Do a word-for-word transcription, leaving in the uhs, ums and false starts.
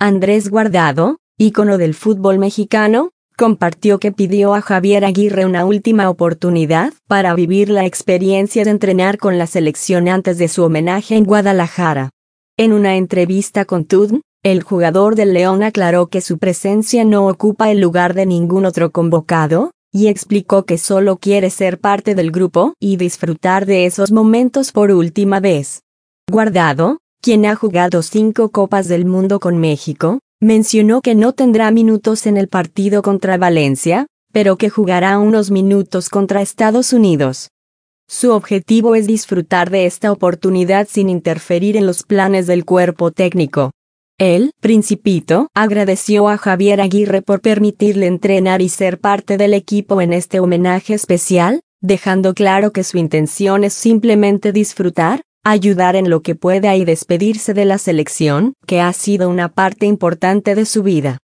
Andrés Guardado, ícono del fútbol mexicano, compartió que pidió a Javier Aguirre una última oportunidad para vivir la experiencia de entrenar con la selección antes de su homenaje en Guadalajara. En una entrevista con T U D N, el jugador del León aclaró que su presencia no ocupa el lugar de ningún otro convocado, y explicó que solo quiere ser parte del grupo y disfrutar de esos momentos por última vez. Guardado, quien ha jugado cinco Copas del Mundo con México, mencionó que no tendrá minutos en el partido contra Valencia, pero que jugará unos minutos contra Estados Unidos. Su objetivo es disfrutar de esta oportunidad sin interferir en los planes del cuerpo técnico. El Principito agradeció a Javier Aguirre por permitirle entrenar y ser parte del equipo en este homenaje especial, dejando claro que su intención es simplemente disfrutar, ayudar en lo que pueda y despedirse de la selección, que ha sido una parte importante de su vida.